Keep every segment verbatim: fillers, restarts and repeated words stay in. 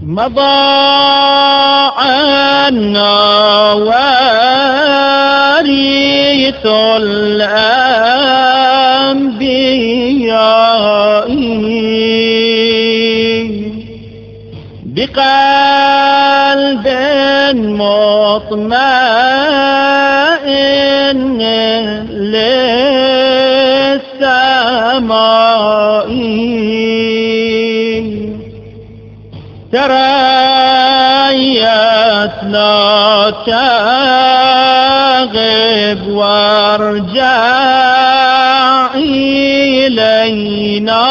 مضى عنا وارث الأنبياء بقلب مطمئن للسماء تريت لا تغب وارجع إلينا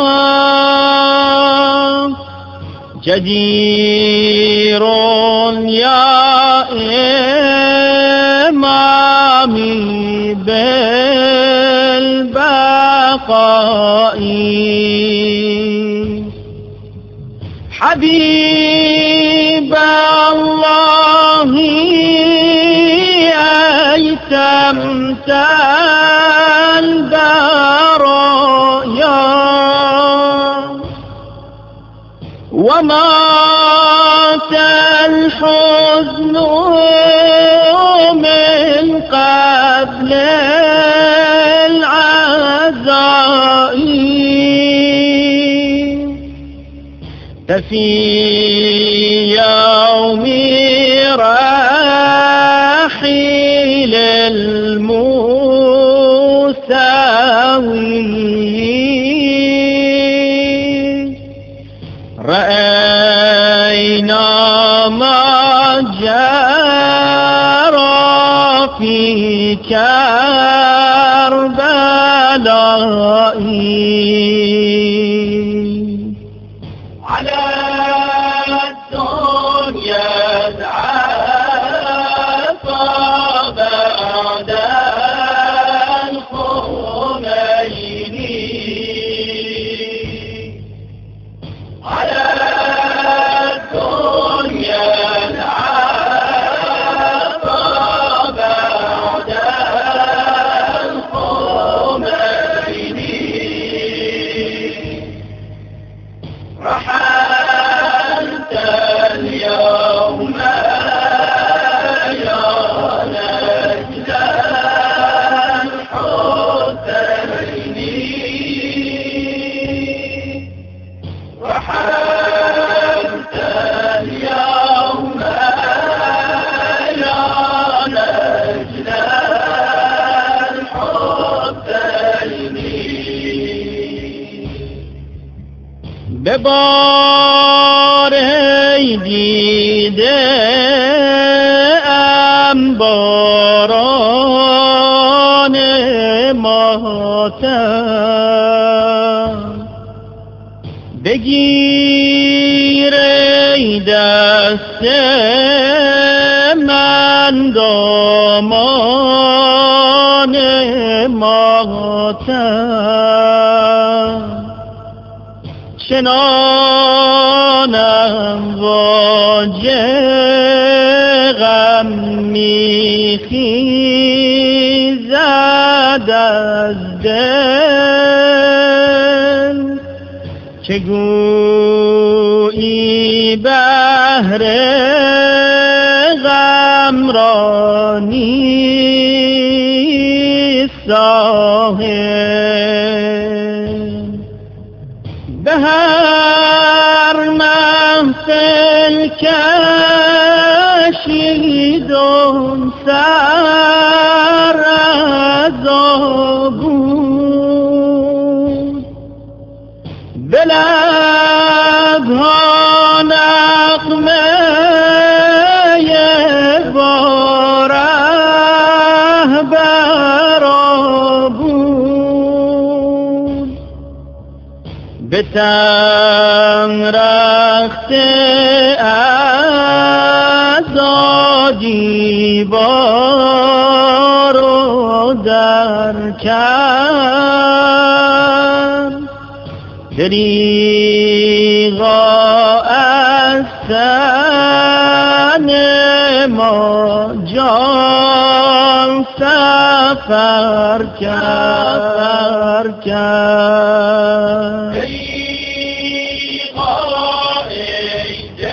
جدير يا إمامي بالبقاء حبيب الله أيتمت البرايا ومات الحزن من قبل العزاء ففي يوم رحيل المساوي رأينا ما جرى في كربلاء على الدنيا ضعفا بعد الخميني على الدنيا ضعفا بعد الخميني رحلت اليوم يا نجل الحسين رحلت اليوم يا نجل الحسين ببار دیده انباران ماتم بگیر ای دست من دامان ماتم چنانم واجه غم میخیزد از دل که گویی بحر غم را نیست ساحل به هر محفل کشیدم سر از آبود به لبها نغمه باره برا بود به تن رخته ازادی بارو در کرد دریغا از تن ما جان سفر کرد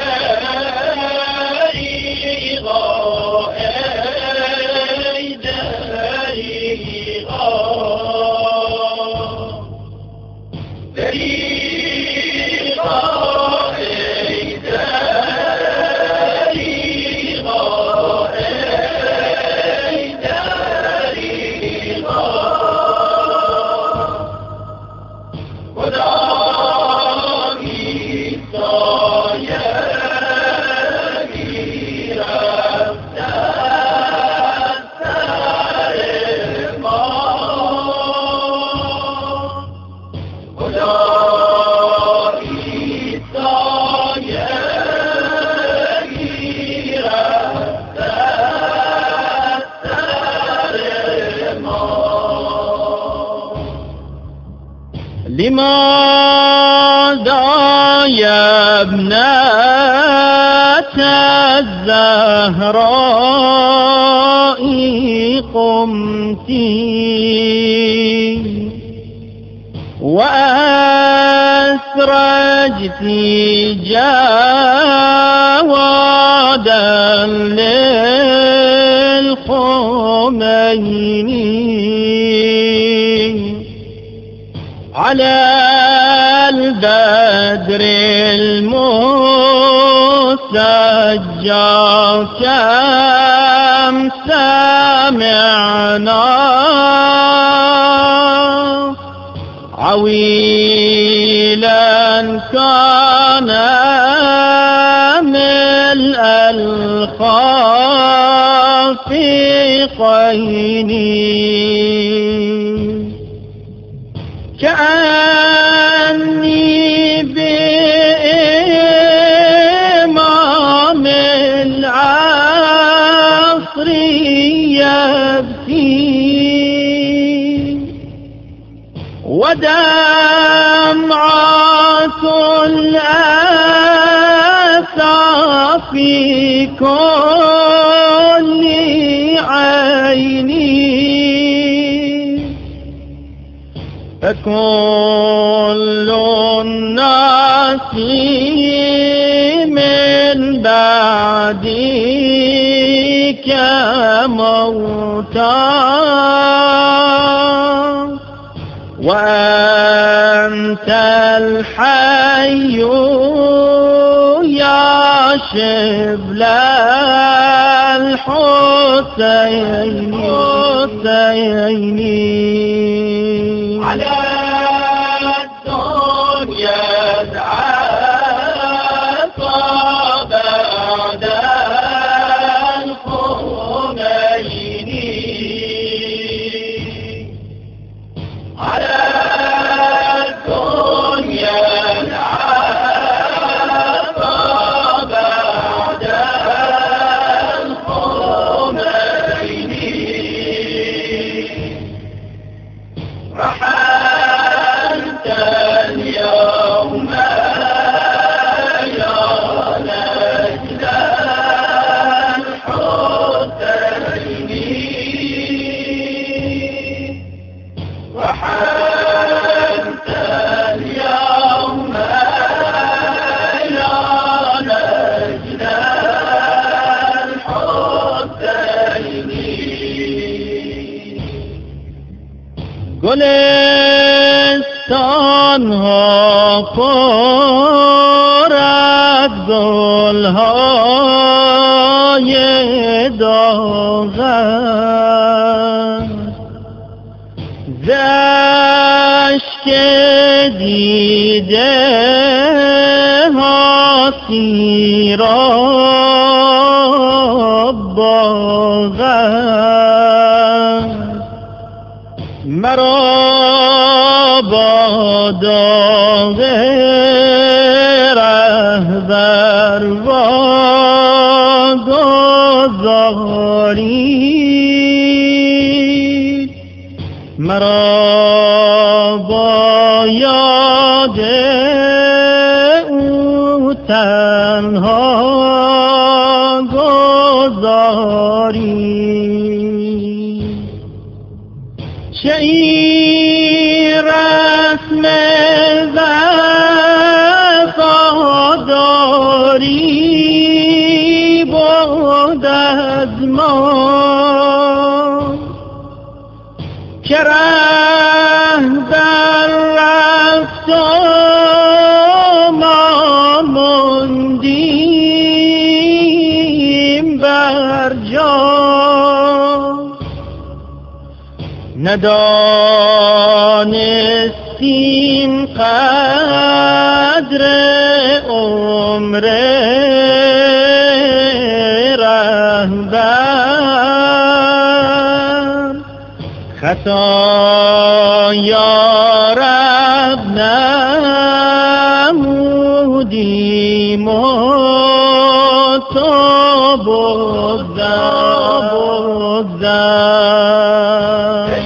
لماذا يا ابنة الزهراء قمت وأسرجت جوادا للخميني على البدر المسجى كم سمعنا عويلا كان ملء الخافقين كأني بإمام العصر يبكي ودمعة الأسى في كل عيني فكل الناس من بعدك موتى وأنت الحي يا شبل الحسين على الدنيا دعاك بعد الخميني على الدنيا دعاك بعد الخميني رحلت اليوم يا نجل الحسين رحلت اليوم يا نجل الحسين گلستان ها پر از گلهای داغ است ز اشک دیده ها سیراب باغ است مرا با داغ رهبر واگذارید مرا با یاد او تنها گذارید چه این رسم وفاداری بود از ما که رهبر رفت و ما ماندیم بر جا ندانستیم قدر عمر رهبر خطا یا رب نمودیم و تو بگذر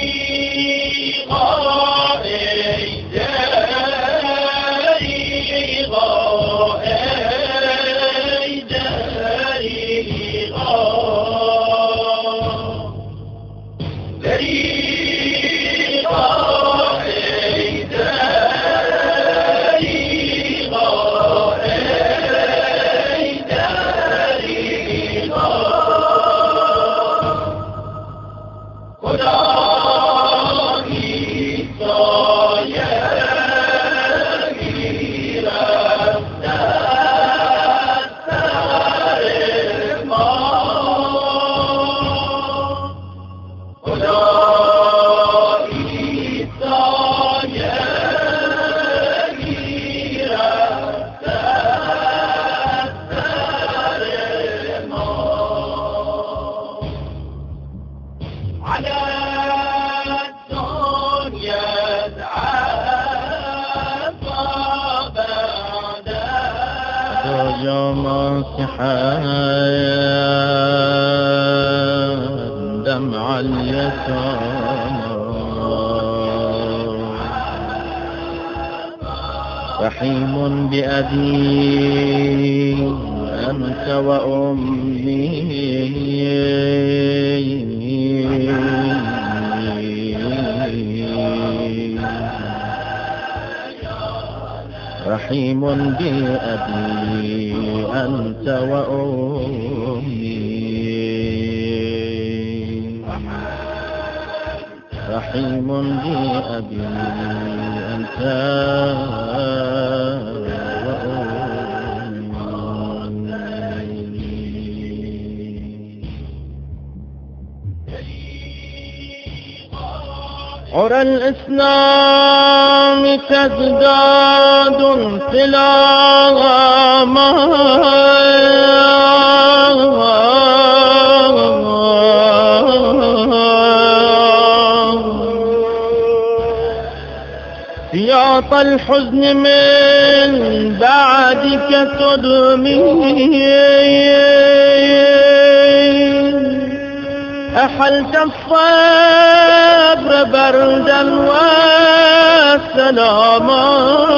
دمع اليتامى رحيم بأبي أنت وأمي رحيم بأبي أنت وأمي رحيم بأبي أنت عرى الإسلام تزداد انسلاما سياط الحزن من بعدك تدمي أحلت الصبر بردا وسلاما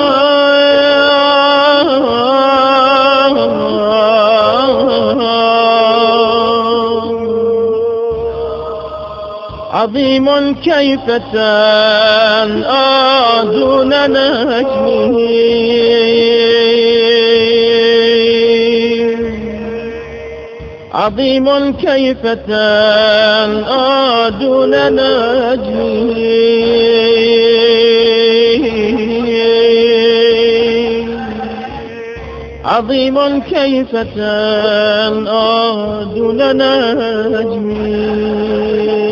عظيم كيف تنأى دون نجمه عظيم كيف تنأى دون نجمه عظيم كيف تنأى دون نجمه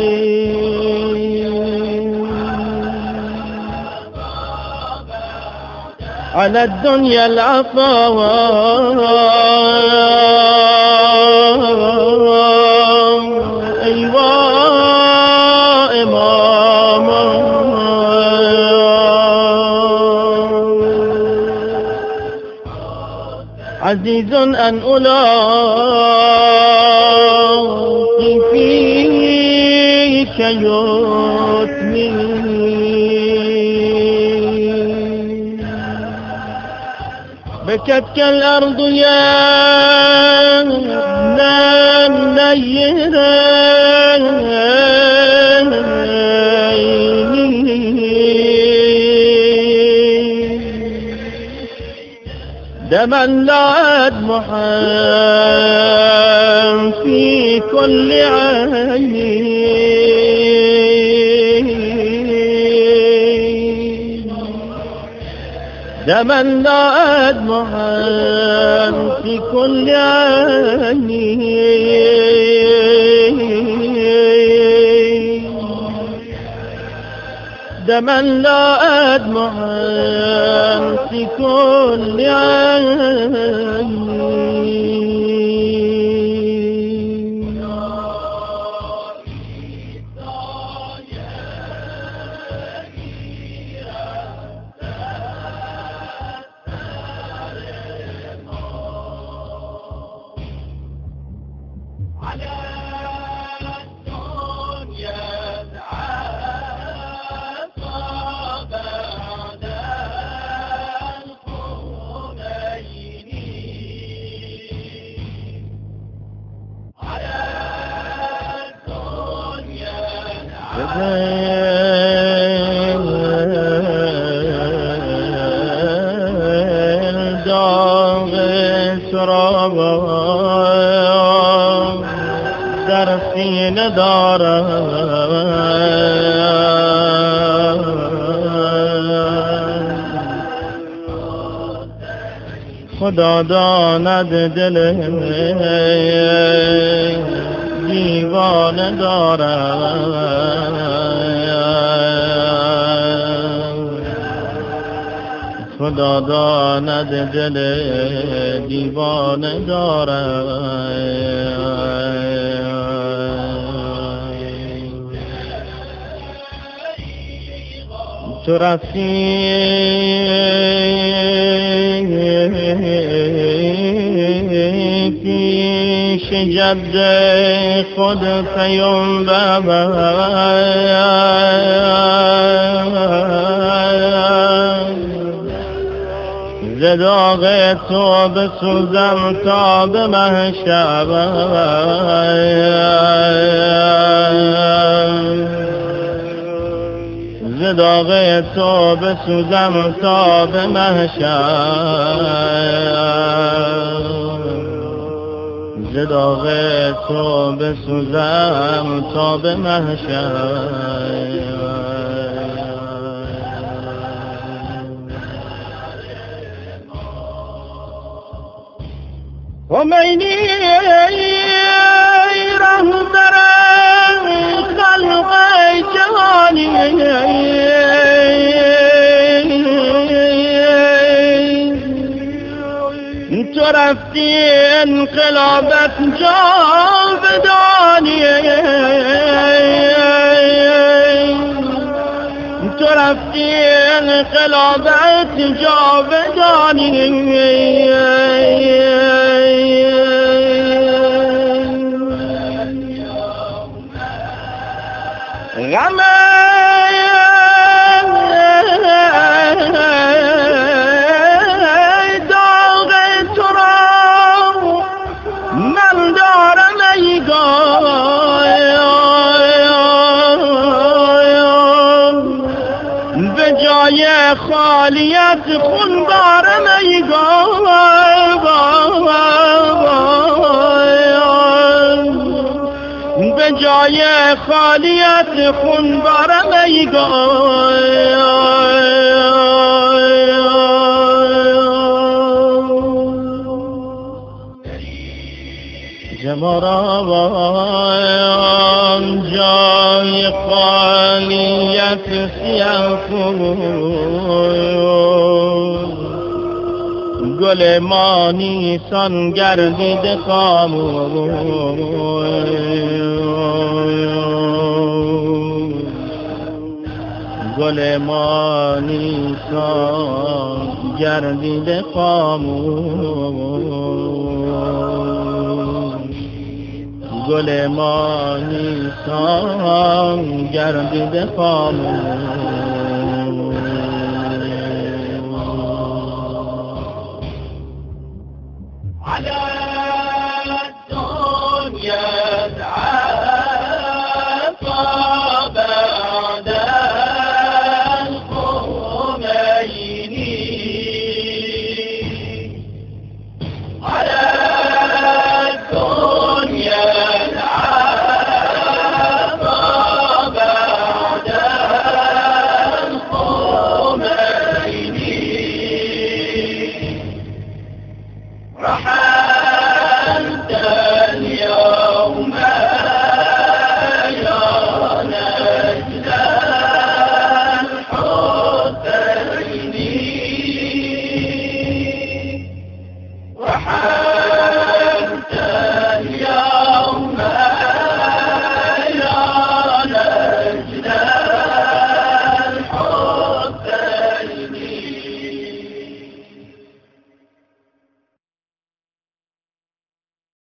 على الدنيا العفاوى أيوا إماما عزيز أن ألاقي فيك يتمي بكتك الأرض يا ابن النيرين دما لا أدمحا في كل عين دما لا أدمعا في كل عين دما لا أدمعا في كل عين داغ سراب در سینه دارم، خدا داند دل دیوانه دارم، خدا داند دل دیوانه دارم. تو رفتی پیش جد خود پیامبر، ز داغ تو بسوزم تا به محشر، ز داغ تو بسوزم تا به محشر، ز داغ تو بسوزم تا به محشر. خمینی رهبر خلق جهانی، تو رفتی انقلابت جاودانی، تو رفتی انقلابت جاودانی، غم داغ تو را من دارم ای گایم، به جای خالیت خون بارم ای گایم، به جای خالیت خون بارم ای جماران جای خالیت سیاه گل ما نیسان گردیده خاموش، گل ما نیسان گردیده خاموش، گل ما نیسان گردیده خاموش.